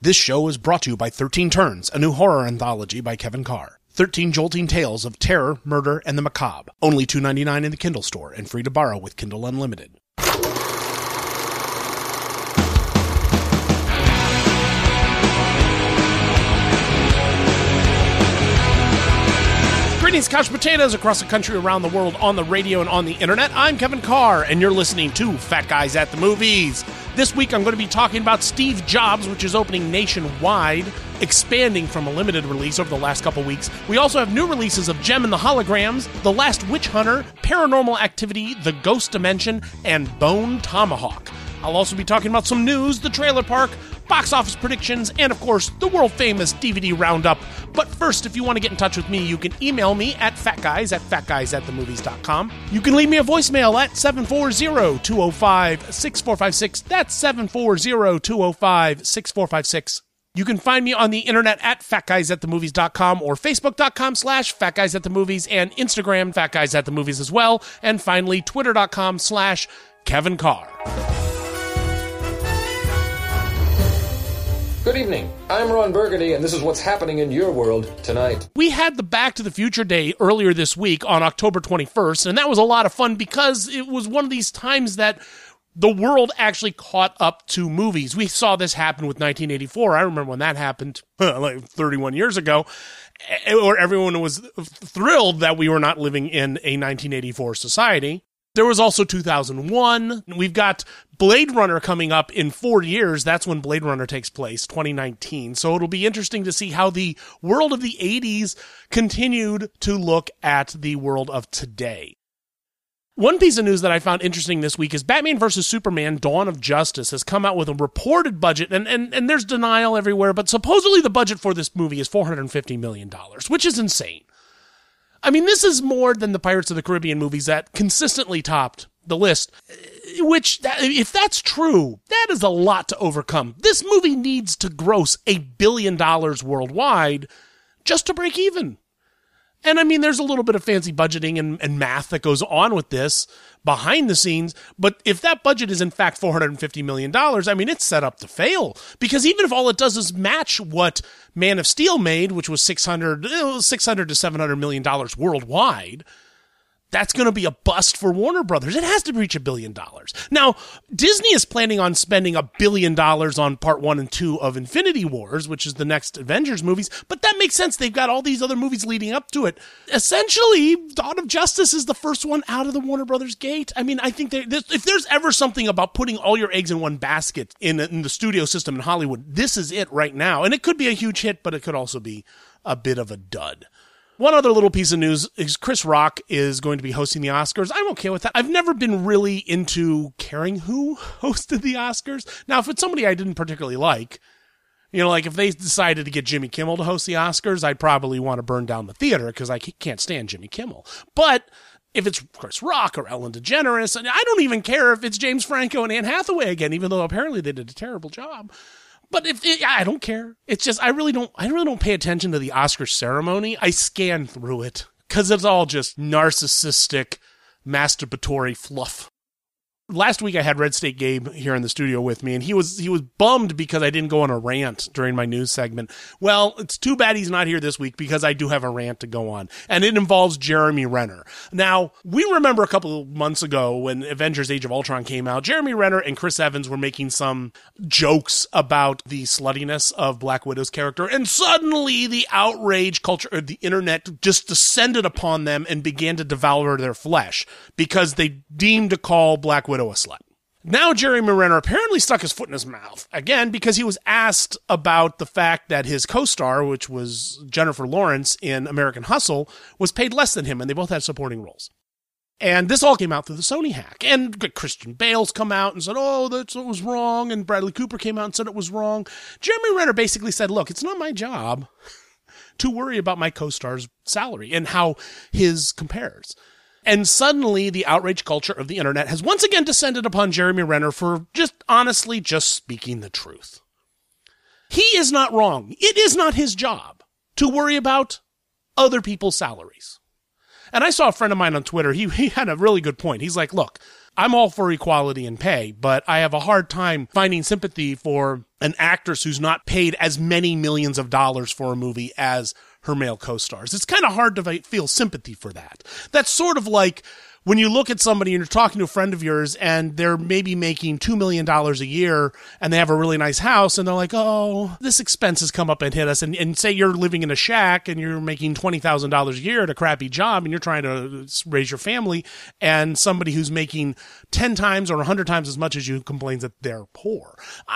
This show is brought to you by 13 Turns, a new horror anthology by Kevin Carr. 13 jolting tales of terror, murder, and the macabre. Only $2.99 in the Kindle store and free to borrow with Kindle Unlimited. Greetings, couch potatoes across the country, around the world, on the radio and on the internet. I'm Kevin Carr, and you're listening to Fat Guys at the Movies. This week, I'm going to be talking about Steve Jobs, which is opening nationwide, expanding from a limited release over the last couple weeks. We also have new releases of Jem and the Holograms, The Last Witch Hunter, Paranormal Activity, The Ghost Dimension, and Bone Tomahawk. I'll also be talking about some news, the trailer park, box office predictions, and of course, the world-famous DVD roundup. But first, if you want to get in touch with me, you can email me at fatguys@fatguysatthemovies.com. You can leave me a voicemail at 740-205-6456. That's 740-205-6456. You can find me on the internet at fatguysatthemovies.com or facebook.com/fatguysatthemovies and Instagram fatguysatthemovies as well. And finally, twitter.com/Kevin Carr. Good evening. I'm Ron Burgundy, and this is what's happening in your world tonight. We had the Back to the Future Day earlier this week on October 21st, and that was a lot of fun because it was one of these times that the world actually caught up to movies. We saw this happen with 1984. I remember when that happened, like 31 years ago, where everyone was thrilled that we were not living in a 1984 society. There was also 2001. We've got Blade Runner coming up in 4 years. That's when Blade Runner takes place, 2019. So it'll be interesting to see how the world of the 80s continued to look at the world of today. One piece of news that I found interesting this week is Batman vs. Superman Dawn of Justice has come out with a reported budget, and there's denial everywhere, but supposedly the budget for this movie is $450 million, which is insane. I mean, this is more than the Pirates of the Caribbean movies that consistently topped the list, which, if that's true, that is a lot to overcome. This movie needs to gross $1 billion worldwide just to break even. And I mean, there's a little bit of fancy budgeting and math that goes on with this behind the scenes, but if that budget is in fact $450 million, I mean, it's set up to fail. Because even if all it does is match what Man of Steel made, which was $600 to $700 million worldwide, that's going to be a bust for Warner Brothers. It has to reach $1 billion. Now, Disney is planning on spending $1 billion on part 1 and 2 of Infinity Wars, which is the next Avengers movies, but that makes sense. They've got all these other movies leading up to it. Essentially, Dawn of Justice is the first one out of the Warner Brothers gate. I mean, I think if there's ever something about putting all your eggs in one basket in the studio system in Hollywood, this is it right now. And it could be a huge hit, but it could also be a bit of a dud. One other little piece of news is Chris Rock is going to be hosting the Oscars. I'm okay with that. I've never been really into caring who hosted the Oscars. Now, if it's somebody I didn't particularly like, like if they decided to get Jimmy Kimmel to host the Oscars, I'd probably want to burn down the theater because I can't stand Jimmy Kimmel. But if it's Chris Rock or Ellen DeGeneres, and I don't even care if it's James Franco and Anne Hathaway again, even though apparently they did a terrible job. But I don't care. It's just I really don't pay attention to the Oscar ceremony. I scan through it because it's all just narcissistic, masturbatory fluff. Last week I had Red State Gabe here in the studio with me, and he was bummed because I didn't go on a rant during my news segment. Well, it's too bad he's not here this week because I do have a rant to go on, and it involves Jeremy Renner. Now, we remember a couple of months ago when Avengers Age of Ultron came out, Jeremy Renner and Chris Evans were making some jokes about the sluttiness of Black Widow's character, and suddenly the outrage culture of the internet just descended upon them and began to devour their flesh because they deemed to call Black Widow a slut. Now Jeremy Renner apparently stuck his foot in his mouth again because he was asked about the fact that his co-star, which was Jennifer Lawrence in American Hustle, was paid less than him, and they both had supporting roles. And this all came out through the Sony hack. And Christian Bale's come out and said, oh, that's what was wrong. And Bradley Cooper came out and said it was wrong. Jeremy Renner basically said, look, it's not my job to worry about my co-star's salary and how his compares. And suddenly the outrage culture of the internet has once again descended upon Jeremy Renner for just speaking the truth. He is not wrong. It is not his job to worry about other people's salaries. And I saw a friend of mine on Twitter, he had a really good point. He's like, look, I'm all for equality in pay, but I have a hard time finding sympathy for an actress who's not paid as many millions of dollars for a movie as her male co-stars. It's kind of hard to feel sympathy for that. That's sort of like when you look at somebody and you're talking to a friend of yours and they're maybe making $2 million a year and they have a really nice house and they're like, oh, this expense has come up and hit us. And say you're living in a shack and you're making $20,000 a year at a crappy job and you're trying to raise your family, and somebody who's making 10 times or 100 times as much as you complains that they're poor.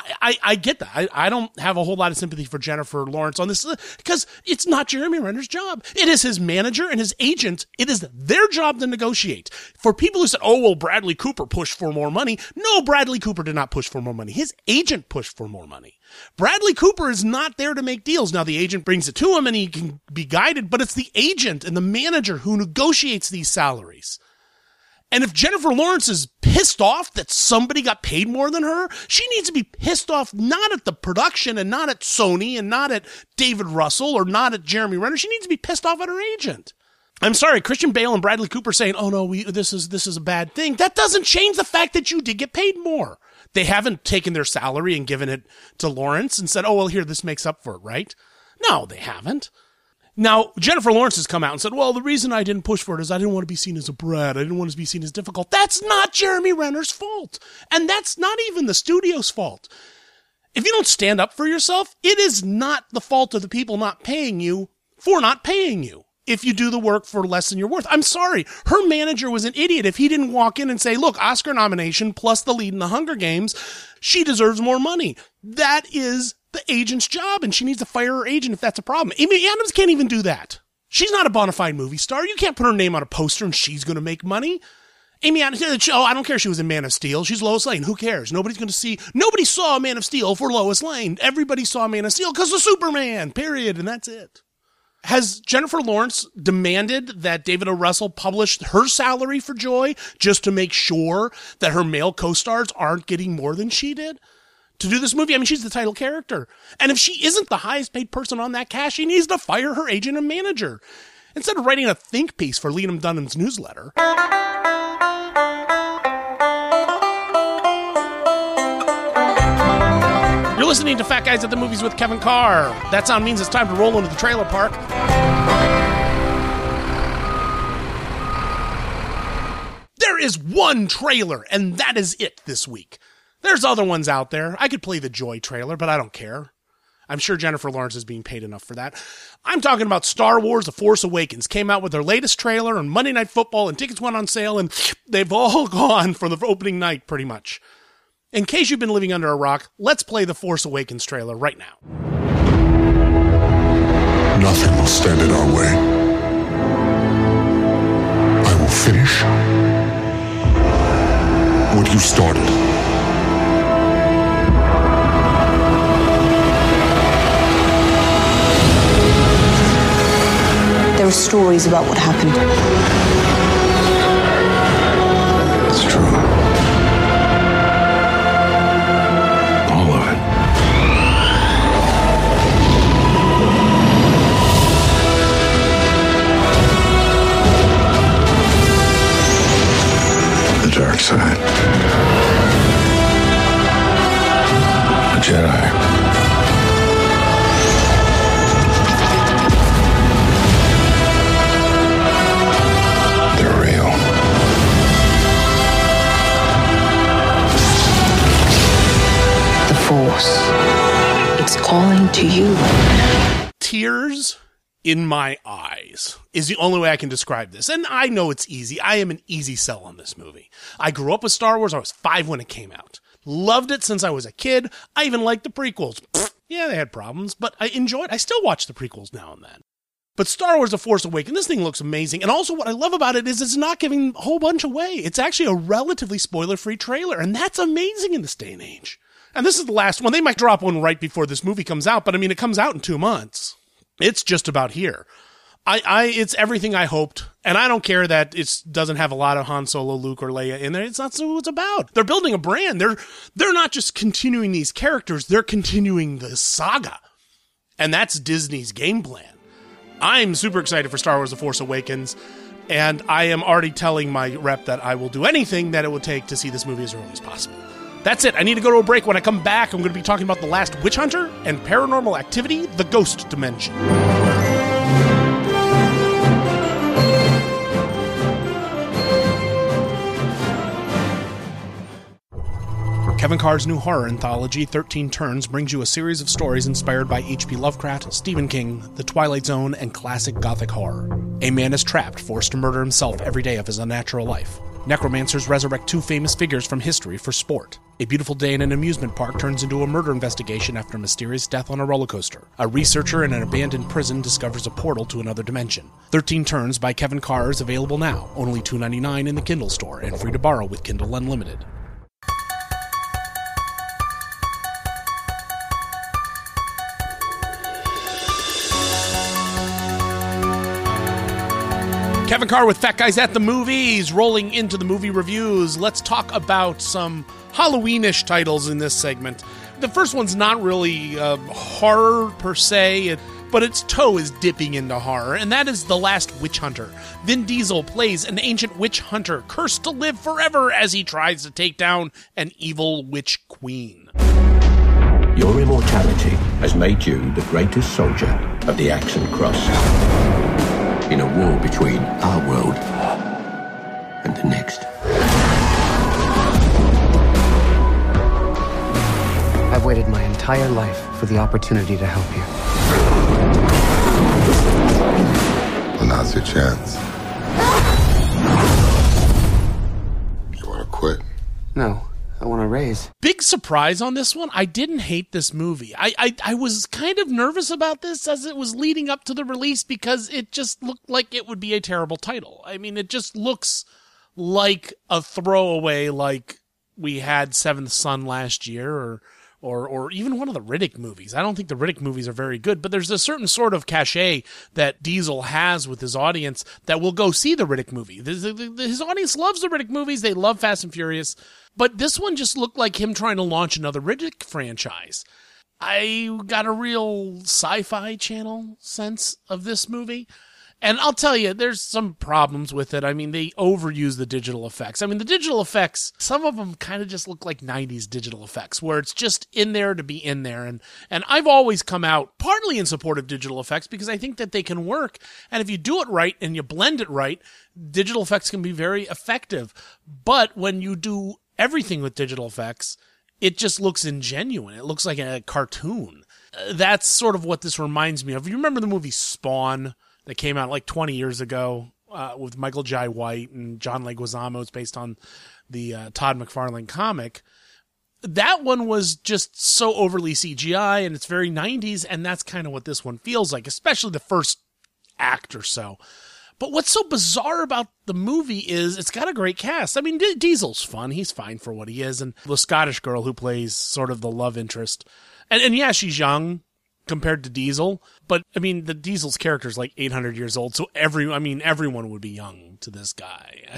I get that. I don't have a whole lot of sympathy for Jennifer Lawrence on this because it's not Jeremy Renner's job. It is his manager and his agent. It is their job to negotiate. For people who said, oh, well, Bradley Cooper pushed for more money. No, Bradley Cooper did not push for more money. His agent pushed for more money. Bradley Cooper is not there to make deals. Now, the agent brings it to him and he can be guided, but it's the agent and the manager who negotiates these salaries. And if Jennifer Lawrence is pissed off that somebody got paid more than her, she needs to be pissed off not at the production and not at Sony and not at David Russell or not at Jeremy Renner. She needs to be pissed off at her agent. I'm sorry, Christian Bale and Bradley Cooper saying, oh no, this is a bad thing. That doesn't change the fact that you did get paid more. They haven't taken their salary and given it to Lawrence and said, oh, well, here, this makes up for it, right? No, they haven't. Now, Jennifer Lawrence has come out and said, well, the reason I didn't push for it is I didn't want to be seen as a brat. I didn't want to be seen as difficult. That's not Jeremy Renner's fault. And that's not even the studio's fault. If you don't stand up for yourself, it is not the fault of the people not paying you for not paying you. If you do the work for less than you're worth. I'm sorry. Her manager was an idiot if he didn't walk in and say, look, Oscar nomination plus the lead in the Hunger Games, she deserves more money. That is the agent's job, and she needs to fire her agent if that's a problem. Amy Adams can't even do that. She's not a bona fide movie star. You can't put her name on a poster and she's going to make money. Amy Adams, oh, I don't care if she was in Man of Steel. She's Lois Lane. Who cares? Nobody saw Man of Steel for Lois Lane. Everybody saw Man of Steel because of Superman, period, and that's it. Has Jennifer Lawrence demanded that David O. Russell publish her salary for Joy just to make sure that her male co-stars aren't getting more than she did to do this movie? I mean, she's the title character. And if she isn't the highest paid person on that cast, she needs to fire her agent and manager instead of writing a think piece for Liam Dunham's newsletter. You're listening to Fat Guys at the Movies with Kevin Carr. That sound means it's time to roll into the trailer park. There is one trailer, and that is it this week. There's other ones out there. I could play the Joy trailer, but I don't care. I'm sure Jennifer Lawrence is being paid enough for that. I'm talking about Star Wars The Force Awakens. Came out with their latest trailer on Monday Night Football, and tickets went on sale, and they've all gone for the opening night, pretty much. In case you've been living under a rock, let's play the Force Awakens trailer right now. Nothing will stand in our way. I will finish what you started. There are stories about what happened. It's true. All of it. The dark side. The Jedi. Force. It's calling to you. Tears in my eyes is the only way I can describe this. And I know it's easy. I am an easy sell on this movie. I grew up with Star Wars. I was 5 when it came out. Loved it since I was a kid. I even liked the prequels. Yeah, they had problems, but I enjoyed it. I still watch the prequels now and then. But Star Wars The Force Awakens, this thing looks amazing. And also what I love about it is it's not giving a whole bunch away. It's actually a relatively spoiler-free trailer, and that's amazing in this day and age. And this is the last one. They might drop one right before this movie comes out, but I mean, it comes out in 2 months. It's just about here. It's everything I hoped, and I don't care that it doesn't have a lot of Han Solo, Luke, or Leia in there. It's not what it's about. They're building a brand. They're not just continuing these characters. They're continuing the saga. And that's Disney's game plan. I'm super excited for Star Wars The Force Awakens. And I am already telling my rep that I will do anything that it would take to see this movie as early as possible. That's it. I need to go to a break. When I come back, I'm going to be talking about The Last Witch Hunter and Paranormal Activity, The Ghost Dimension. Kevin Carr's new horror anthology, 13 Turns, brings you a series of stories inspired by H.P. Lovecraft, Stephen King, The Twilight Zone, and classic gothic horror. A man is trapped, forced to murder himself every day of his unnatural life. Necromancers resurrect two famous figures from history for sport. A beautiful day in an amusement park turns into a murder investigation after a mysterious death on a roller coaster. A researcher in an abandoned prison discovers a portal to another dimension. 13 Turns by Kevin Carr is available now, only $2.99 in the Kindle store, and free to borrow with Kindle Unlimited. Kevin Carr with Fat Guys at the Movies, rolling into the movie reviews. Let's talk about some Halloweenish titles in this segment. The first one's not really horror per se, but its toe is dipping into horror, and that is The Last Witch Hunter. Vin Diesel plays an ancient witch hunter cursed to live forever as he tries to take down an evil witch queen. Your immortality has made you the greatest soldier of the Axe and Cross. In a war between our world and the next. I've waited my entire life for the opportunity to help you. Well, now's your chance. You want to quit? No, I want to raise. Big surprise on this one. I didn't hate this movie. I was kind of nervous about this as it was leading up to the release because it just looked like it would be a terrible title. I mean, it just looks like a throwaway like we had Seventh Son last year or even one of the Riddick movies. I don't think the Riddick movies are very good, but there's a certain sort of cachet that Diesel has with his audience that will go see the Riddick movie. His audience loves the Riddick movies. They love Fast and Furious. But this one just looked like him trying to launch another Riddick franchise. I got a real Sci-Fi Channel sense of this movie. And I'll tell you, there's some problems with it. I mean, they overuse the digital effects. I mean, the digital effects, some of them kind of just look like 90s digital effects, where it's just in there to be in there. And I've always come out partly in support of digital effects because I think that they can work. And if you do it right and you blend it right, digital effects can be very effective. But when you do everything with digital effects, it just looks ingenuine. It looks like a cartoon. That's sort of what this reminds me of. You remember the movie Spawn that came out like 20 years ago with Michael Jai White and John Leguizamo? It's based on the Todd McFarlane comic. That one was just so overly CGI and it's very 90s, and that's kind of what this one feels like, especially the first act or so. But what's so bizarre about the movie is it's got a great cast. I mean, Diesel's fun. He's fine for what he is. And the Scottish girl who plays sort of the love interest. And yeah, she's young compared to Diesel. But, I mean, the Diesel's character is like 800 years old. So everyone would be young to this guy.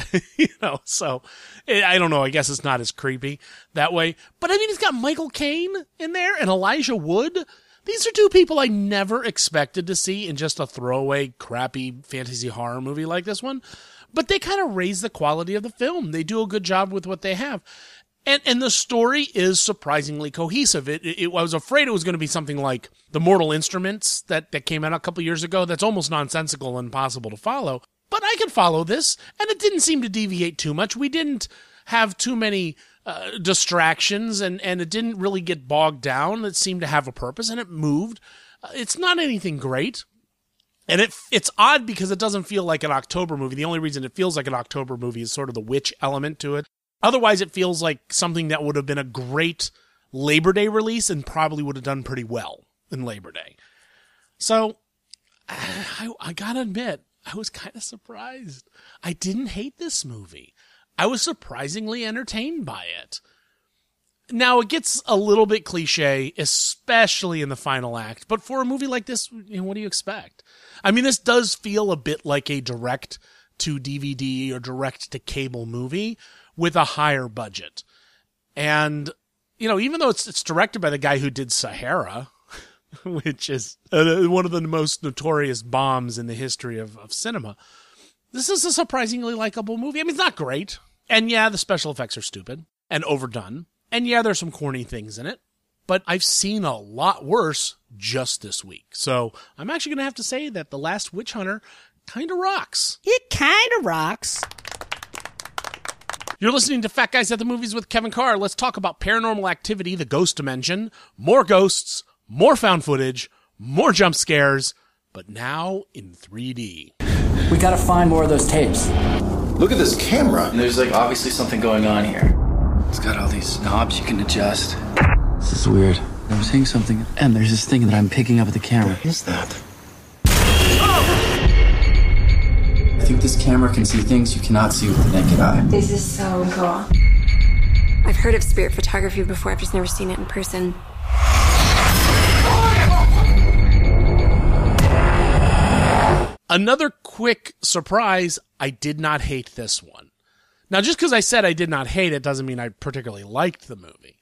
So I don't know. I guess it's not as creepy that way. But, I mean, he's got Michael Caine in there and Elijah Wood. These are two people I never expected to see in just a throwaway, crappy fantasy horror movie like this one. But they kind of raise the quality of the film. They do a good job with what they have. And the story is surprisingly cohesive. I was afraid it was going to be something like The Mortal Instruments that came out a couple years ago. That's almost nonsensical and impossible to follow. But I could follow this, and it didn't seem to deviate too much. We didn't have too many distractions, and it didn't really get bogged down. It seemed to have a purpose, and it moved. It's not anything great. And it's odd because it doesn't feel like an October movie. The only reason it feels like an October movie is sort of the witch element to it. Otherwise, it feels like something that would have been a great Labor Day release and probably would have done pretty well in Labor Day. So, I gotta admit, I was kind of surprised. I didn't hate this movie. I was surprisingly entertained by it. Now, it gets a little bit cliche, especially in the final act. But for a movie like this, what do you expect? I mean, this does feel a bit like a direct-to-DVD or direct-to-cable movie with a higher budget. And, even though it's directed by the guy who did Sahara, which is one of the most notorious bombs in the history of cinema, This is a surprisingly likable movie. I mean, it's not great. And yeah, the special effects are stupid and overdone. And yeah, there's some corny things in it. But I've seen a lot worse just this week. So I'm actually going to have to say that The Last Witch Hunter kind of rocks. It kind of rocks. You're listening to Fat Guys at the Movies with Kevin Carr. Let's talk about Paranormal Activity, The Ghost Dimension. More ghosts, more found footage, more jump scares, but now in 3D. We gotta find more of those tapes. Look at this camera. There's obviously something going on here. It's got all these knobs you can adjust. This is weird. I'm seeing something, and there's this thing that I'm picking up with the camera. What is that? I think this camera can see things you cannot see with the naked eye. This is so cool. I've heard of spirit photography before, I've just never seen it in person. Another quick surprise, I did not hate this one. Now, just because I said I did not hate it doesn't mean I particularly liked the movie.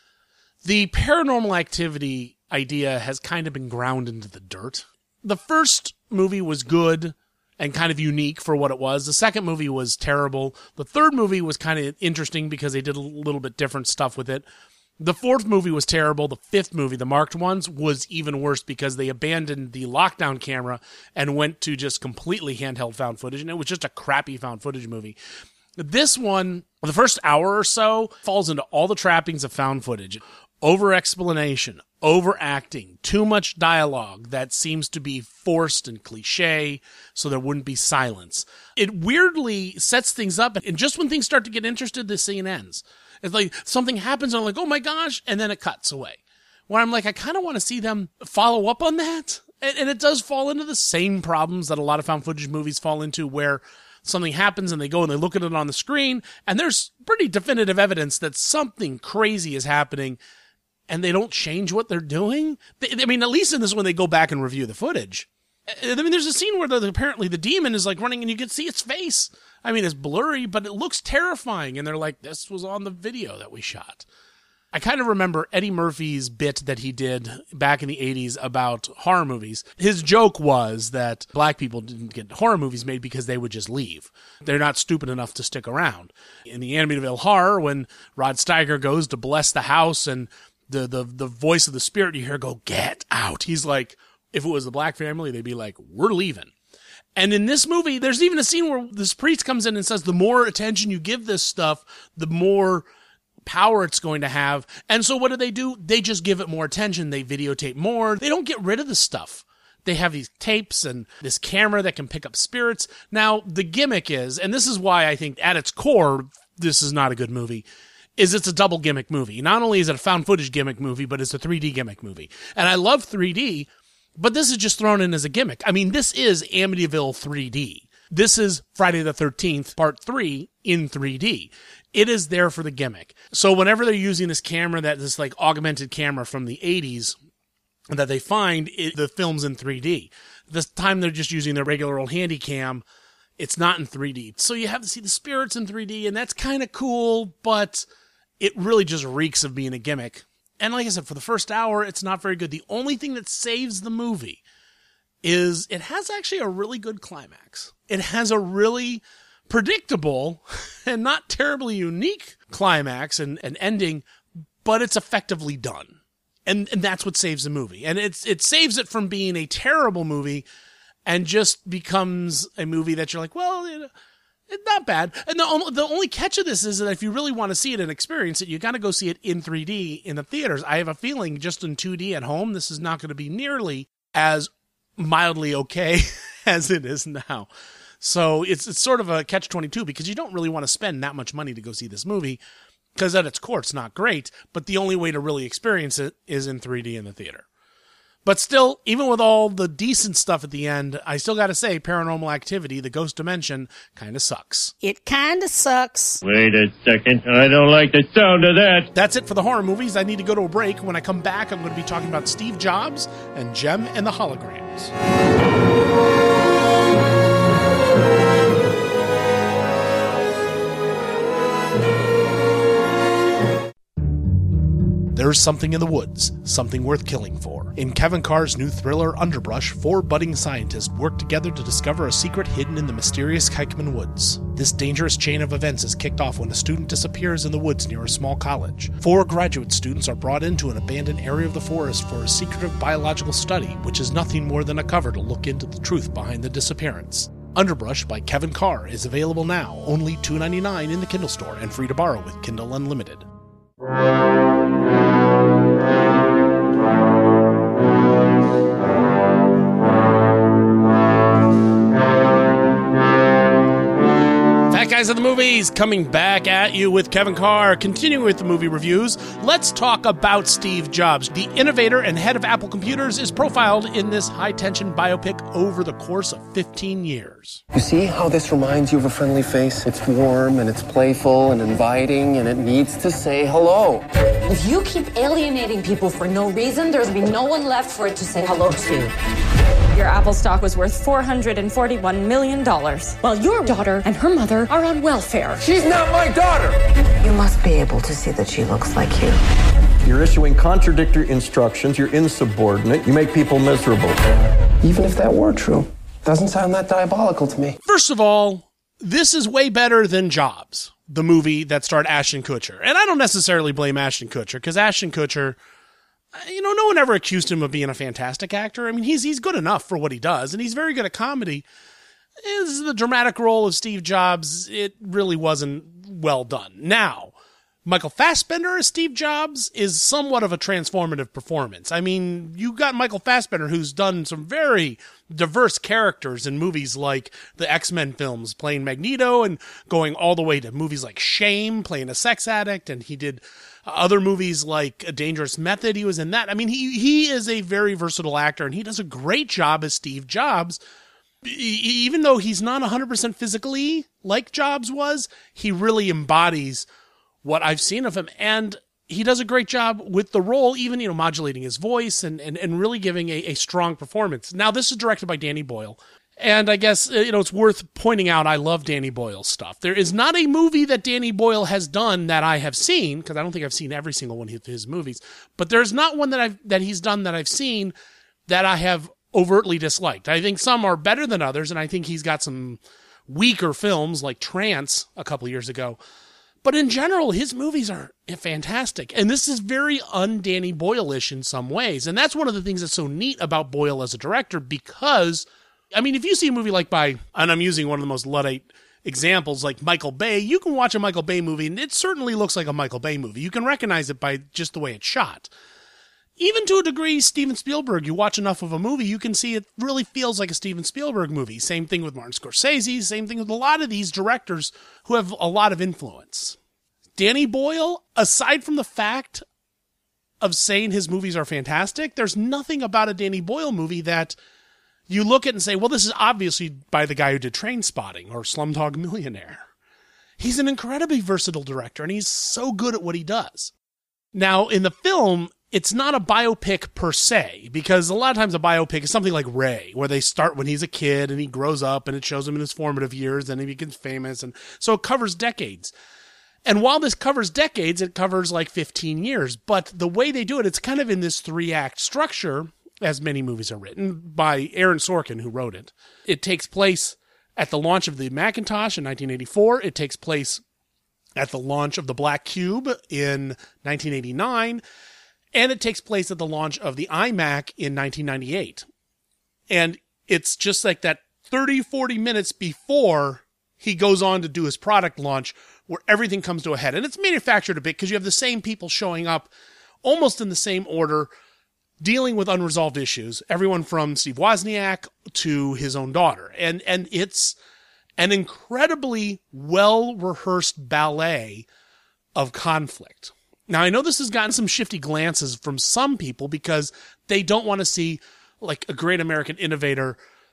The Paranormal Activity idea has kind of been ground into the dirt. The first movie was good and kind of unique for what it was. The second movie was terrible. The third movie was kind of interesting because they did a little bit different stuff with it. The fourth movie was terrible. The fifth movie, the marked ones, was even worse because they abandoned the lockdown camera and went to just completely handheld found footage, and it was just a crappy found footage movie. This one, the first hour or so, falls into all the trappings of found footage. Over-explanation, overacting, too much dialogue that seems to be forced and cliche, so there wouldn't be silence. It weirdly sets things up, and just when things start to get interested, the scene ends. It's like something happens, and I'm like, oh my gosh, and then it cuts away. Where I'm like, I kind of want to see them follow up on that. And it does fall into the same problems that a lot of found footage movies fall into, where something happens and they go and they look at it on the screen, and there's pretty definitive evidence that something crazy is happening, and they don't change what they're doing. I mean, at least in this one, they go back and review the footage. I mean, there's a scene where apparently the demon is running and you can see its face. I mean, it's blurry, but it looks terrifying. And they're like, this was on the video that we shot. I kind of remember Eddie Murphy's bit that he did back in the 80s about horror movies. His joke was that black people didn't get horror movies made because they would just leave. They're not stupid enough to stick around. In the Amityville Horror, when Rod Steiger goes to bless the house and the voice of the spirit you hear go, get out. He's like, if it was a black family, they'd be like, we're leaving. And in this movie, there's even a scene where this priest comes in and says, the more attention you give this stuff, the more power it's going to have. And so what do? They just give it more attention. They videotape more. They don't get rid of the stuff. They have these tapes and this camera that can pick up spirits. Now, the gimmick is, and this is why I think at its core, this is not a good movie, is it's a double gimmick movie. Not only is it a found footage gimmick movie, but it's a 3D gimmick movie. And I love 3D, but this is just thrown in as a gimmick. I mean, this is Amityville 3D. This is Friday the 13th, Part 3 in 3D. It is there for the gimmick. So whenever they're using this camera, this augmented camera from the 80s that they find, the film's in 3D. This time they're just using their regular old handy cam. It's not in 3D. So you have to see the spirits in 3D, and that's kind of cool, but it really just reeks of being a gimmick. And like I said, for the first hour, it's not very good. The only thing that saves the movie is it has actually a really good climax. It has a really predictable and not terribly unique climax and ending, but it's effectively done. And that's what saves the movie. And it saves it from being a terrible movie and just becomes a movie that you're like, well, it's not bad. And the only catch of this is that if you really want to see it and experience it, you got to go see it in 3D in the theaters. I have a feeling just in 2D at home, this is not going to be nearly as mildly okay as it is now. So it's sort of a catch-22 because you don't really want to spend that much money to go see this movie because at its core, it's not great. But the only way to really experience it is in 3D in the theater. But still, even with all the decent stuff at the end, I still got to say Paranormal Activity, The Ghost Dimension, kind of sucks. It kind of sucks. Wait a second. I don't like the sound of that. That's it for the horror movies. I need to go to a break. When I come back, I'm going to be talking about Steve Jobs and Jem and the Holograms. There's something in the woods, something worth killing for. In Kevin Carr's new thriller, Underbrush, 4 budding scientists work together to discover a secret hidden in the mysterious Kykman Woods. This dangerous chain of events is kicked off when a student disappears in the woods near a small college. 4 graduate students are brought into an abandoned area of the forest for a secretive biological study, which is nothing more than a cover to look into the truth behind the disappearance. Underbrush by Kevin Carr is available now, only $2.99 in the Kindle store and free to borrow with Kindle Unlimited. Guys of the Movies, coming back at you with Kevin Carr. Continuing with the movie reviews, let's talk about Steve Jobs. The innovator and head of Apple Computers is profiled in this high-tension biopic over the course of 15 years. You see how this reminds you of a friendly face? It's warm, and it's playful, and inviting, and it needs to say hello. If you keep alienating people for no reason, there's be no one left for it to say hello to. Your Apple stock was worth $441 million, while your daughter and her mother are on welfare. She's not my daughter! You must be able to see that she looks like you. You're issuing contradictory instructions, you're insubordinate, you make people miserable. Even if that were true, doesn't sound that diabolical to me. First of all, this is way better than Jobs, the movie that starred Ashton Kutcher. And I don't necessarily blame Ashton Kutcher, because Ashton Kutcher, no one ever accused him of being a fantastic actor. I mean, he's good enough for what he does, and he's very good at comedy. This is the dramatic role of Steve Jobs. It really wasn't well done. Now, Michael Fassbender as Steve Jobs is somewhat of a transformative performance. I mean, you got Michael Fassbender, who's done some very diverse characters in movies like the X-Men films, playing Magneto, and going all the way to movies like Shame, playing a sex addict, and he did other movies like A Dangerous Method. He was in that. I mean, he is a very versatile actor, and he does a great job as Steve Jobs. Even though he's not 100% physically like Jobs was, he really embodies what I've seen of him, and he does a great job with the role, even, modulating his voice and really giving a strong performance. Now, this is directed by Danny Boyle, and I guess, it's worth pointing out I love Danny Boyle's stuff. There is not a movie that Danny Boyle has done that I have seen, because I don't think I've seen every single one of his movies, but there's not one that he's done that I've seen that I have overtly disliked. I think some are better than others, and I think he's got some weaker films like Trance a couple years ago. But in general, his movies are fantastic. And this is very un-Danny Boyle-ish in some ways. And that's one of the things that's so neat about Boyle as a director, because, I mean, if you see a movie like and I'm using one of the most Luddite examples, like Michael Bay, you can watch a Michael Bay movie, and it certainly looks like a Michael Bay movie. You can recognize it by just the way it's shot. Even to a degree, Steven Spielberg, you watch enough of a movie, you can see it really feels like a Steven Spielberg movie. Same thing with Martin Scorsese, same thing with a lot of these directors who have a lot of influence. Danny Boyle, aside from the fact of saying his movies are fantastic, there's nothing about a Danny Boyle movie that you look at and say, well, this is obviously by the guy who did Trainspotting or Slumdog Millionaire. He's an incredibly versatile director, and he's so good at what he does. Now, in the film, it's not a biopic per se, because a lot of times a biopic is something like Ray, where they start when he's a kid and he grows up and it shows him in his formative years and he becomes famous. And so it covers decades. And while this covers decades, it covers like 15 years. But the way they do it, it's kind of in this 3-act structure, as many movies are written, by Aaron Sorkin, who wrote it. It takes place at the launch of the Macintosh in 1984. It takes place at the launch of the Black Cube in 1989. And it takes place at the launch of the iMac in 1998. And it's just like that 30, 40 minutes before he goes on to do his product launch where everything comes to a head. And it's manufactured a bit because you have the same people showing up almost in the same order, dealing with unresolved issues. Everyone from Steve Wozniak to his own daughter. And it's an incredibly well-rehearsed ballet of conflict. Now, I know this has gotten some shifty glances from some people because they don't want to see like a great American innovator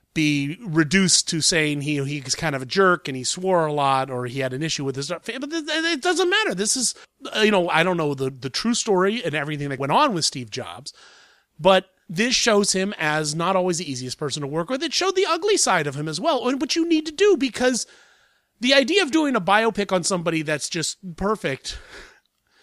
be reduced to saying he's kind of a jerk and he swore a lot or he had an issue with his... But it doesn't matter. This is, I don't know the true story and everything that went on with Steve Jobs, but this shows him as not always the easiest person to work with. It showed the ugly side of him as well, which you need to do, because the idea of doing a biopic on somebody that's just perfect...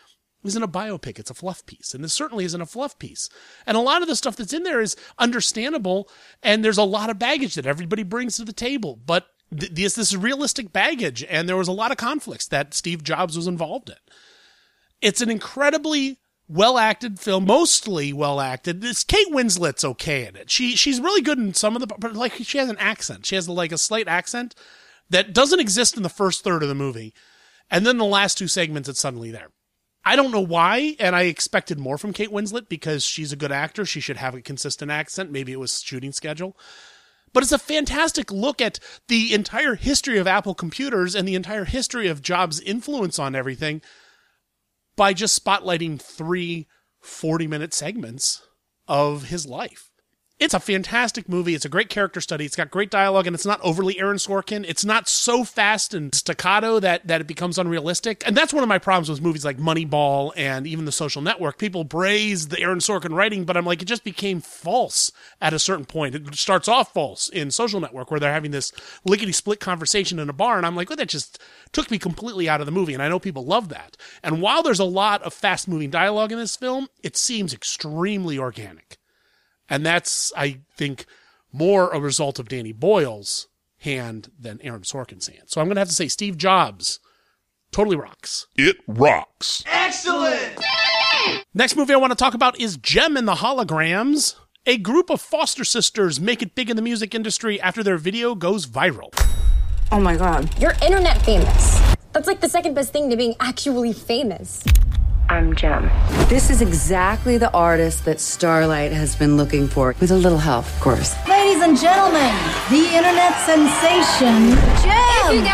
isn't a biopic. It's a fluff piece. And this certainly isn't a fluff piece. And a lot of the stuff that's in there is understandable, and there's a lot of baggage that everybody brings to the table. But this is realistic baggage, and there was a lot of conflicts that Steve Jobs was involved in. It's an incredibly well-acted film, mostly well-acted. This Kate Winslet's okay in it. She's really good in some of the, but like she has an accent. She has like a slight accent that doesn't exist in the first third of the movie. And then the last two segments, it's suddenly there. I don't know why, and I expected more from Kate Winslet because she's a good actor. She should have a consistent accent. Maybe it was shooting schedule. But it's a fantastic look at the entire history of Apple computers and the entire history of Jobs' influence on everything by just spotlighting 3 40-minute segments of his life. It's a fantastic movie. It's a great character study. It's got great dialogue, and it's not overly Aaron Sorkin. It's not so fast and staccato that it becomes unrealistic. And that's one of my problems with movies like Moneyball and even The Social Network. People praise the Aaron Sorkin writing, but I'm like, it just became false at a certain point. It starts off false in Social Network, where they're having this lickety-split conversation in a bar, and I'm like, well, that just took me completely out of the movie, and I know people love that. And while there's a lot of fast-moving dialogue in this film, it seems extremely organic. And that's, I think, more a result of Danny Boyle's hand than Aaron Sorkin's hand. So I'm going to have to say Steve Jobs totally rocks. It rocks. Excellent! Next movie I want to talk about is Jem and the Holograms. A group of foster sisters make it big in the music industry after their video goes viral. Oh my God. You're internet famous. That's like the second best thing to being actually famous. I'm Jem. This is exactly the artist that Starlight has been looking for, with a little help, of course. Ladies and gentlemen, the internet sensation, Jem!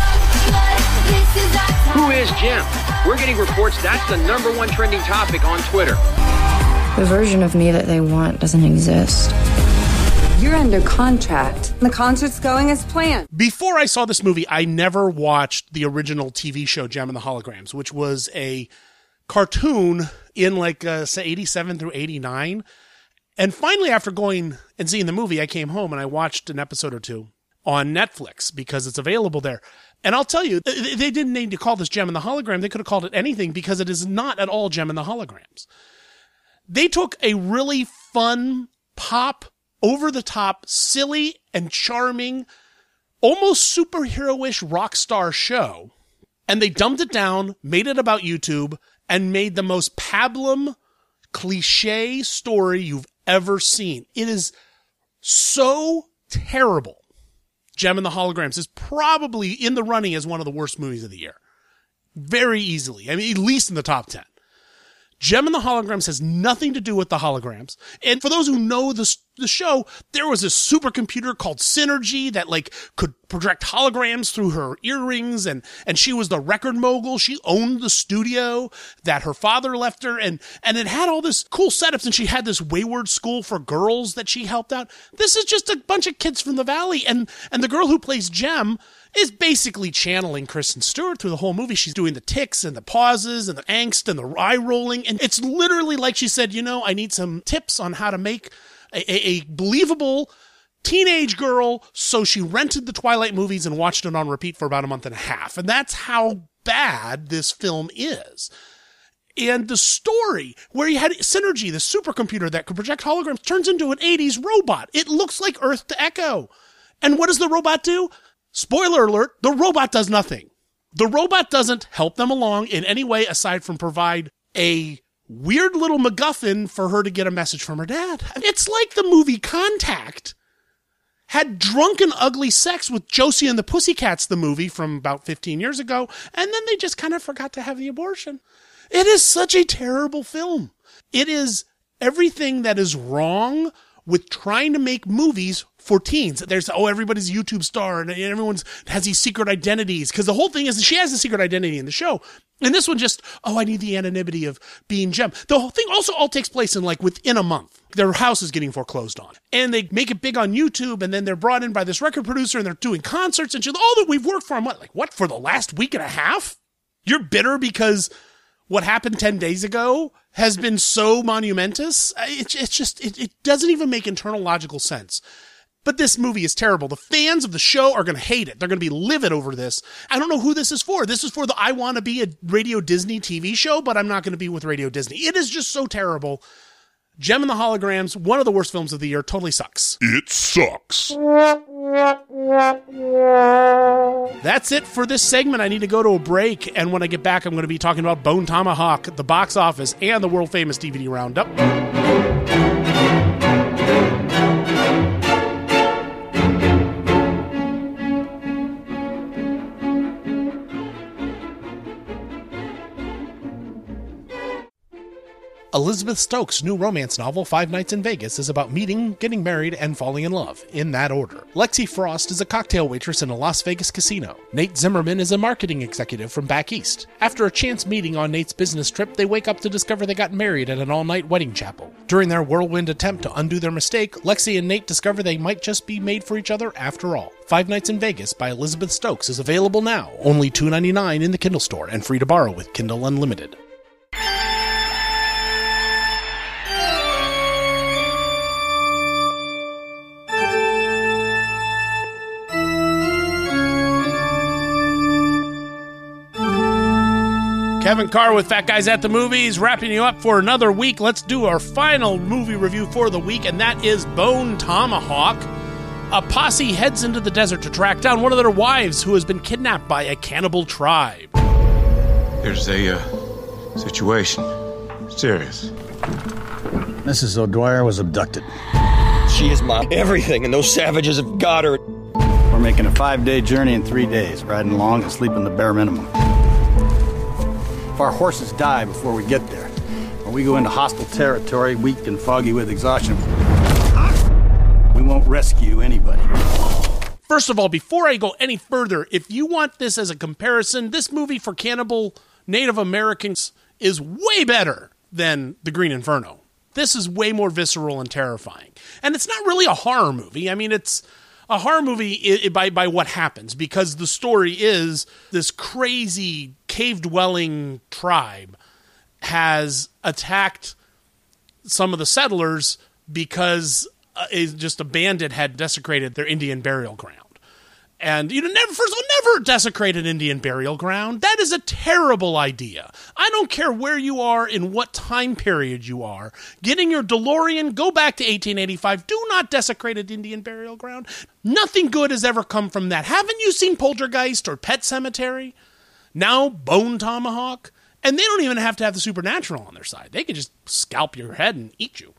Who is Jem? We're getting reports that's the #1 trending topic on Twitter. The version of me that they want doesn't exist. You're under contract. The concert's going as planned. Before I saw this movie, I never watched the original TV show Jem and the Holograms, which was a cartoon in like, say, 87 through 89. And finally, after going and seeing the movie, I came home and I watched an episode or two on Netflix because it's available there. And I'll tell you, they didn't need to call this Jem and the Hologram. They could have called it anything because it is not at all Jem and the Holograms. They took a really fun, pop, over-the-top, silly and charming, almost superhero-ish rock star show, and they dumbed it down, made it about YouTube, and made the most pablum, cliche story you've ever seen. It is so terrible. Jem and the Holograms is probably in the running as one of the worst movies of the year. Very easily. I mean, at least in the top 10. Jem and the Holograms has nothing to do with the holograms. And for those who know the show, there was a supercomputer called Synergy that like could project holograms through her earrings, and she was the record mogul. She owned the studio that her father left her, and it had all this cool setups, and she had this wayward school for girls that she helped out. This is just a bunch of kids from the valley, and the girl who plays Jem is basically channeling Kristen Stewart through the whole movie. She's doing the tics and the pauses and the angst and the eye rolling. And it's literally like she said, I need some tips on how to make a believable teenage girl. So she rented the Twilight movies and watched it on repeat for about a month and a half. And that's how bad this film is. And the story where you had Synergy, the supercomputer that could project holograms, turns into an 80s robot. It looks like Earth to Echo. And what does the robot do? Spoiler alert, the robot does nothing. The robot doesn't help them along in any way aside from provide a weird little MacGuffin for her to get a message from her dad. It's like the movie Contact had drunken, ugly sex with Josie and the Pussycats, the movie from about 15 years ago, and then they just kind of forgot to have the abortion. It is such a terrible film. It is everything that is wrong with trying to make movies for teens. There's, everybody's a YouTube star and everyone's has these secret identities. Because the whole thing is that she has a secret identity in the show. And this one just, I need the anonymity of being Jem. The whole thing also all takes place in within a month. Their house is getting foreclosed on. And they make it big on YouTube, and then they're brought in by this record producer and they're doing concerts and shit. All that we've worked for, what, for the last week and a half? You're bitter because what happened 10 days ago has been so monumentous. It doesn't even make internal logical sense. But this movie is terrible. The fans of the show are going to hate it. They're going to be livid over this. I don't know who this is for. This is for the I Want to Be a Radio Disney TV show, but I'm not going to be with Radio Disney. It is just so terrible. Jem and the Holograms, one of the worst films of the year, totally sucks. It sucks. That's it for this segment. I need to go to a break, and when I get back, I'm going to be talking about Bone Tomahawk, the box office, and the world-famous DVD Roundup. Elizabeth Stokes' new romance novel, 5 Nights in Vegas, is about meeting, getting married, and falling in love, in that order. Lexi Frost is a cocktail waitress in a Las Vegas casino. Nate Zimmerman is a marketing executive from back east. After a chance meeting on Nate's business trip, they wake up to discover they got married at an all-night wedding chapel. During their whirlwind attempt to undo their mistake, Lexi and Nate discover they might just be made for each other after all. 5 Nights in Vegas by Elizabeth Stokes is available now, only $2.99 in the Kindle store, and free to borrow with Kindle Unlimited. Kevin Carr with Fat Guys at the Movies, wrapping you up for another week. Let's do our final movie review for the week, and that is Bone Tomahawk. A posse heads into the desert to track down one of their wives who has been kidnapped by a cannibal tribe. There's a situation. Serious. Mrs. O'Dwyer was abducted. She is my everything, and those savages have got her. We're making a 5-day journey in 3 days, riding along and sleeping the bare minimum. If our horses die before we get there, or we go into hostile territory, weak and foggy with exhaustion, we won't rescue anybody. First of all, before I go any further, if you want this as a comparison, this movie for cannibal Native Americans is way better than The Green Inferno. This is way more visceral and terrifying. And it's not really a horror movie. I mean, it's a horror movie by what happens, because the story is this crazy cave-dwelling tribe has attacked some of the settlers because just a bandit had desecrated their Indian burial ground. And never desecrate an Indian burial ground. That is a terrible idea. I don't care where you are, in what time period you are. Get in your DeLorean, go back to 1885. Do not desecrate an Indian burial ground. Nothing good has ever come from that. Haven't you seen Poltergeist or Pet Sematary? Now Bone Tomahawk? And they don't even have to have the supernatural on their side. They could just scalp your head and eat you.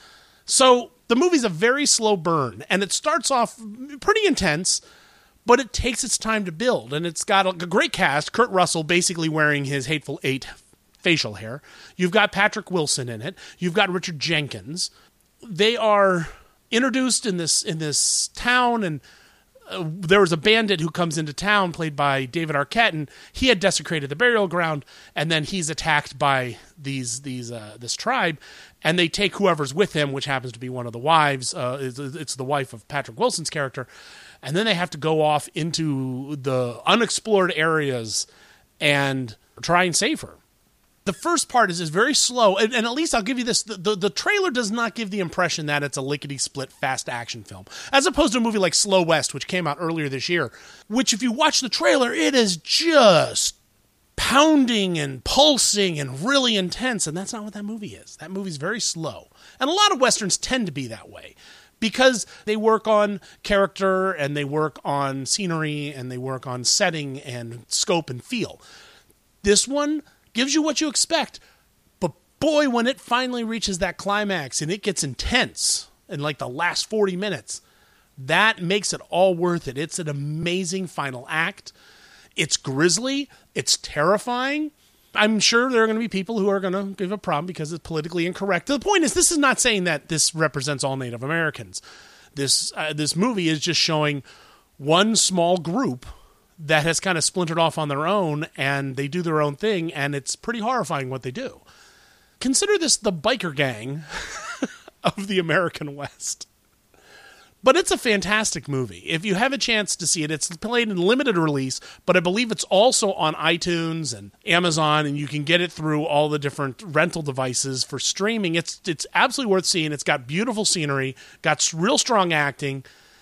So the movie's a very slow burn, and it starts off pretty intense, but it takes its time to build, and it's got a great cast. Kurt Russell basically wearing his Hateful Eight facial hair. You've got Patrick Wilson in it. You've got Richard Jenkins. They are introduced in this town, and there was a bandit who comes into town, played by David Arquette, and he had desecrated the burial ground, and then he's attacked by this tribe, and they take whoever's with him, which happens to be one of the wives. It's the wife of Patrick Wilson's character. And then they have to go off into the unexplored areas and try and save her. The first part is very slow, and at least I'll give you this. The trailer does not give the impression that it's a lickety-split fast action film, as opposed to a movie like Slow West, which came out earlier this year, which if you watch the trailer, it is just pounding and pulsing and really intense, and that's not what that movie is. That movie's very slow. And a lot of Westerns tend to be that way, because they work on character, and they work on scenery, and they work on setting and scope and feel. This one gives you what you expect, but boy, when it finally reaches that climax and it gets intense in like the last 40 minutes, that makes it all worth it. It's an amazing final act. It's grisly. It's terrifying. I'm sure there are going to be people who are going to give a problem because it's politically incorrect. The point is, this is not saying that this represents all Native Americans. This movie is just showing one small group that has kind of splintered off on their own, and they do their own thing, and it's pretty horrifying what they do. Consider this the biker gang of the American West. But it's a fantastic movie. If you have a chance to see it, it's played in limited release, but I believe it's also on iTunes and Amazon, and you can get it through all the different rental devices for streaming. It's absolutely worth seeing. It's got beautiful scenery, got real strong acting,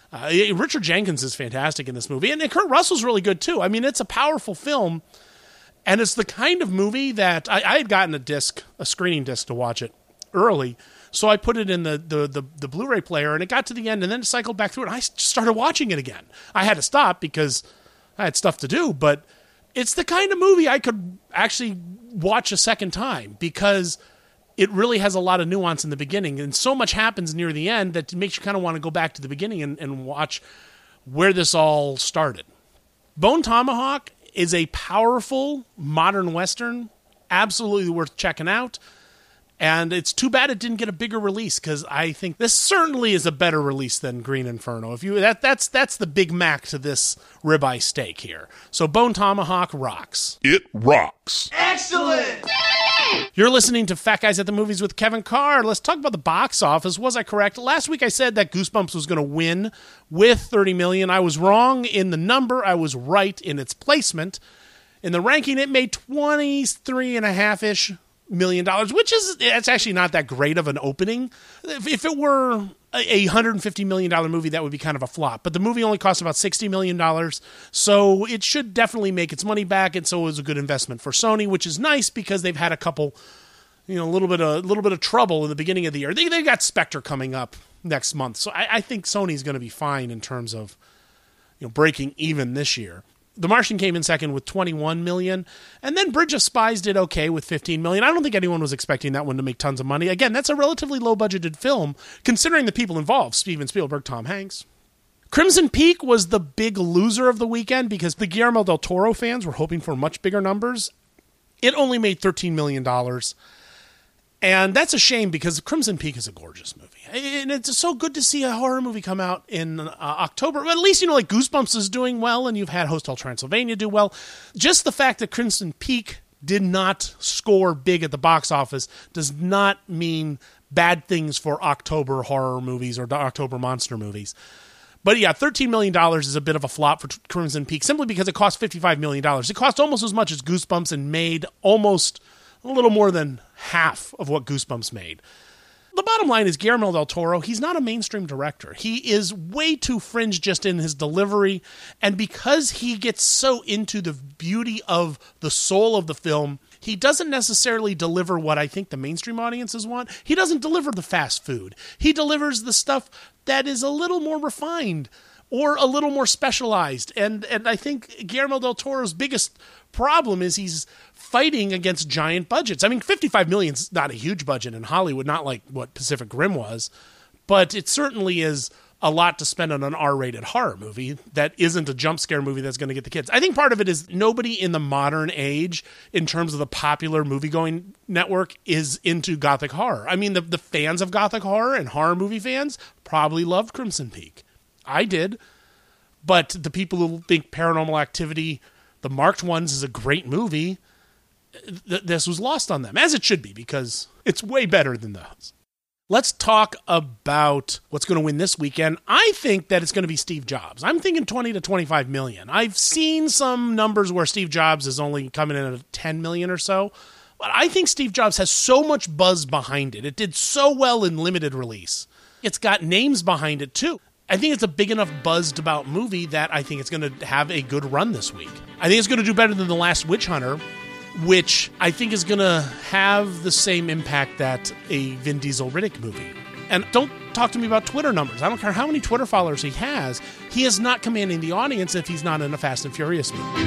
Richard Jenkins is fantastic in this movie, and Kurt Russell's really good too. I mean, it's a powerful film, and it's the kind of movie that I had gotten a screening disc to watch it early, so I put it in the Blu-ray player, and it got to the end, and then it cycled back through it, and I started watching it again. I had to stop because I had stuff to do, but it's the kind of movie I could actually watch a second time because it really has a lot of nuance in the beginning, and so much happens near the end that it makes you kind of want to go back to the beginning and watch where this all started. Bone Tomahawk is a powerful modern Western, absolutely worth checking out, and it's too bad it didn't get a bigger release because I think this certainly is a better release than Green Inferno. That's the Big Mac to this ribeye steak here. So Bone Tomahawk rocks. It rocks. Excellent! You're listening to Fat Guys at the Movies with Kevin Carr. Let's talk about the box office. Was I correct? Last week I said that Goosebumps was going to win with $30 million. I was wrong in the number. I was right in its placement. In the ranking, it made $23.5-ish million, which is, it's actually not that great of an opening. If it were a $150 million movie, that would be kind of a flop. But the movie only cost about $60 million, so it should definitely make its money back, and so it was a good investment for Sony, which is nice because they've had a couple, a little bit of trouble in the beginning of the year. They got Spectre coming up next month, so I think Sony's going to be fine in terms of breaking even this year. The Martian came in second with $21 million, and then Bridge of Spies did okay with $15 million. I don't think anyone was expecting that one to make tons of money. Again, that's a relatively low-budgeted film, considering the people involved, Steven Spielberg, Tom Hanks. Crimson Peak was the big loser of the weekend because the Guillermo del Toro fans were hoping for much bigger numbers. It only made $13 million, and that's a shame because Crimson Peak is a gorgeous movie. And it's so good to see a horror movie come out in October. At least, like Goosebumps is doing well, and you've had Hotel Transylvania do well. Just the fact that Crimson Peak did not score big at the box office does not mean bad things for October horror movies or October monster movies. But yeah, $13 million is a bit of a flop for Crimson Peak, simply because it cost $55 million. It cost almost as much as Goosebumps and made almost a little more than half of what Goosebumps made. The bottom line is Guillermo del Toro, he's not a mainstream director. He is way too fringe just in his delivery, and because he gets so into the beauty of the soul of the film, he doesn't necessarily deliver what I think the mainstream audiences want. He doesn't deliver the fast food. He delivers the stuff that is a little more refined or a little more specialized. And I think Guillermo del Toro's biggest problem is he's fighting against giant budgets. I mean, $55 million is not a huge budget in Hollywood, not like what Pacific Rim was, but it certainly is a lot to spend on an R-rated horror movie that isn't a jump scare movie that's going to get the kids. I think part of it is nobody in the modern age, in terms of the popular movie-going network, is into Gothic horror. I mean, the fans of Gothic horror and horror movie fans probably loved Crimson Peak. I did. But the people who think Paranormal Activity, The Marked Ones, is a great movie, this was lost on them, as it should be, because it's way better than those. Let's talk about what's going to win this weekend. I think that it's going to be Steve Jobs. I'm thinking 20 to 25 million. I've seen some numbers where Steve Jobs is only coming in at 10 million or so, but I think Steve Jobs has so much buzz behind it. It did so well in limited release. It's got names behind it too. I think it's a big enough buzzed about movie that I think it's going to have a good run this week. I think it's going to do better than The Last Witch Hunter, which I think is going to have the same impact that a Vin Diesel Riddick movie. And don't talk to me about Twitter numbers. I don't care how many Twitter followers he is not commanding the audience if he's not in a Fast and Furious movie.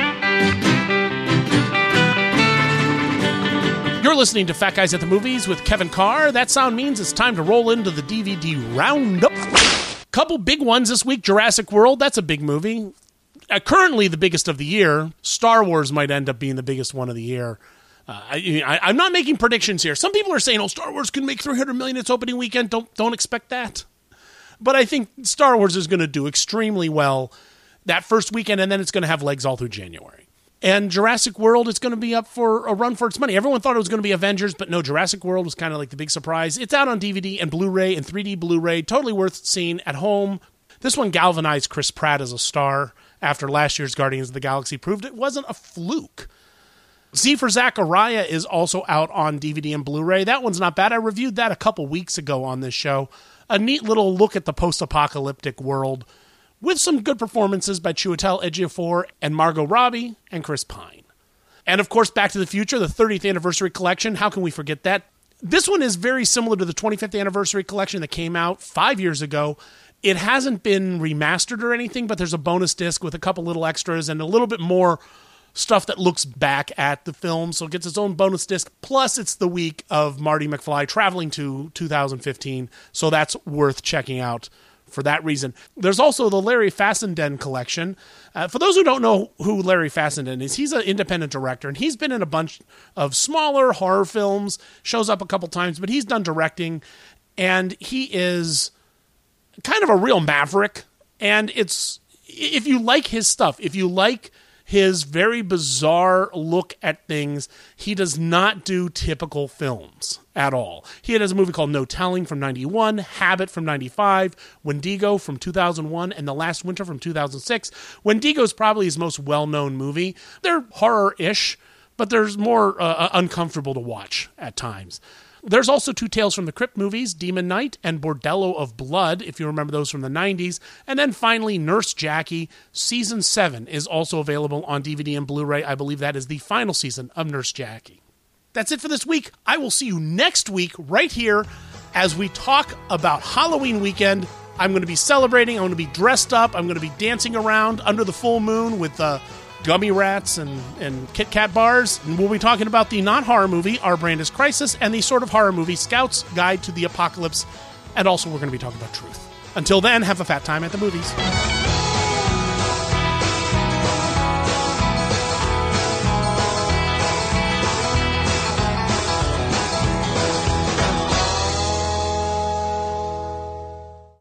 You're listening to Fat Guys at the Movies with Kevin Carr. That sound means it's time to roll into the DVD roundup. Couple big ones this week. Jurassic World, that's a big movie. Currently the biggest of the year. Star Wars might end up being the biggest one of the year. I'm not making predictions here. Some people are saying, Star Wars can make $300 million its opening weekend. Don't expect that. But I think Star Wars is going to do extremely well that first weekend, and then it's going to have legs all through January. And Jurassic World is going to be up for a run for its money. Everyone thought it was going to be Avengers, but no, Jurassic World was kind of like the big surprise. It's out on DVD and Blu-ray and 3D Blu-ray. Totally worth seeing at home. This one galvanized Chris Pratt as a star after last year's Guardians of the Galaxy proved it wasn't a fluke. Z for Zachariah is also out on DVD and Blu-ray. That one's not bad. I reviewed that a couple weeks ago on this show. a neat little look at the post-apocalyptic world with some good performances by Chiwetel Ejiofor and Margot Robbie and Chris Pine. And of course, Back to the Future, the 30th anniversary collection. How can we forget that? This one is very similar to the 25th anniversary collection that came out 5 years ago. It hasn't been remastered or anything, but there's a bonus disc with a couple little extras and a little bit more stuff that looks back at the film. So it gets its own bonus disc. Plus, it's the week of Marty McFly traveling to 2015. So that's worth checking out for that reason. There's also the Larry Fessenden collection. For those who don't know who Larry Fessenden is, he's an independent director, and he's been in a bunch of smaller horror films, shows up a couple times, but he's done directing, and he is kind of a real maverick. And it's, if you like his stuff, if you like his very bizarre look at things, he does not do typical films at all. He has a movie called No Telling from 91, Habit from 95, Wendigo from 2001, and The Last Winter from 2006. Wendigo is probably his most well-known movie. They're horror-ish, but there's more uncomfortable to watch at times. There's also two Tales from the Crypt movies, Demon Knight and Bordello of Blood, if you remember those from the 90s. And then finally, Nurse Jackie, Season 7 is also available on DVD and Blu-ray. I believe that is the final season of Nurse Jackie. That's it for this week. I will see you next week right here as we talk about Halloween weekend. I'm going to be celebrating. I'm going to be dressed up. I'm going to be dancing around under the full moon with gummy rats and Kit Kat bars. And we'll be talking about the non-horror movie, Our Brand is Crisis, and the sort of horror movie, Scout's Guide to the Apocalypse. And also we're going to be talking about Truth. Until then, have a fat time at the movies.